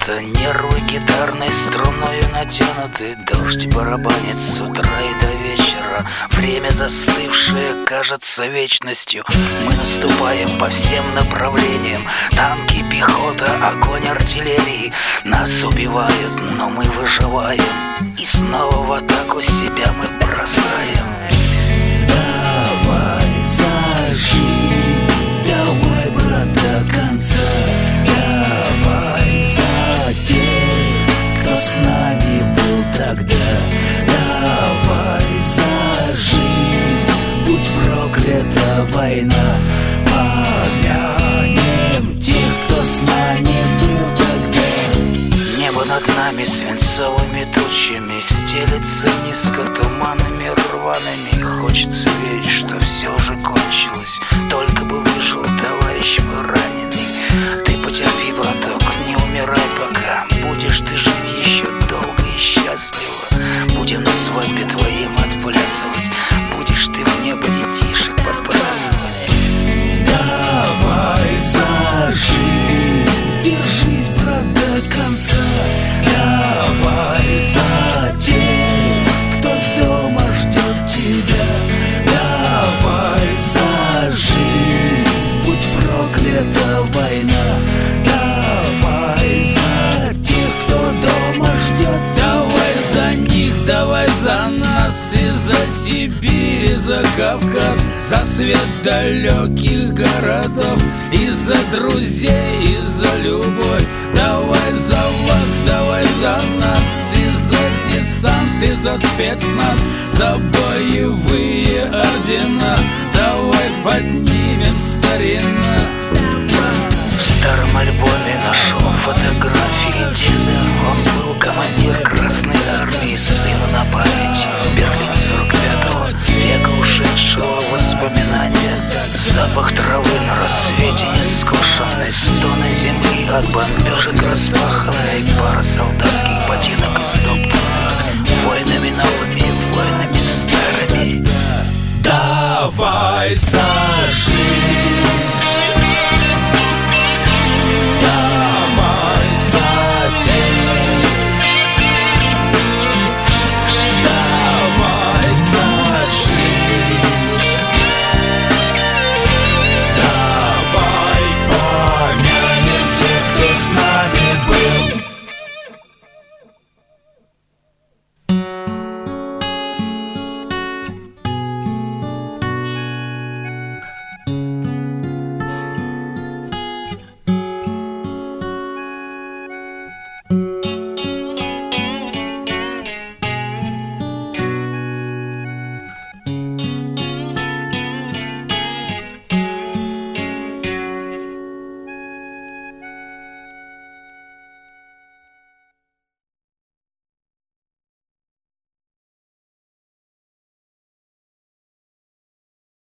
будто нервы гитарной струною натянуты. Дождь барабанит с утра и до вечера. Время застывшее кажется вечностью. Мы наступаем по всем направлениям. Танки, пехота, огонь артиллерии. Нас убивают, но мы выживаем. И снова в атаку себя мы бросаем. Давай за жизнь, давай, брат, до конца. Давай за тех, кто с нами был тогда. Давай за жизнь, будь проклята война. Помянем тех, кто с нами был тогда. Небо над нами свинцовыми тучами стелется низко туманами рваными. Хочется верить, что все же кончилось. Только бы выжил товарищ мой раненый. Ты потерпи, браток, не умирай пока. Будешь ты жить еще долго и счастливо. Будем на свадьбе твоим отплясывать. Будешь ты в небо детишек подбрасывать. Давай за жизнь, держись, брат, до конца. Давай за тех, кто дома ждет тебя. Давай за жизнь, будь проклята война. Давай за тех, кто дома ждет тебя. Давай за них, давай за нас и за Сибирь, и за Кавказ, за свет далеких городов, и за друзей, и за любовь. Давай за вас, давай за нас, и за десант, и за спецназ, за боевые ордена. Давай поднимем старина. В старом альбоме нашел фотографии деда. Он был командир Красной Армии, сыну на память. Берлин 45-го, века ушедшего воспоминания. Запах травы на рассвете нескошенной, стоны земли от бомбежек распаханной, пара солдатских ботинок истоптанных войнами новыми, войнами старыми. Давай за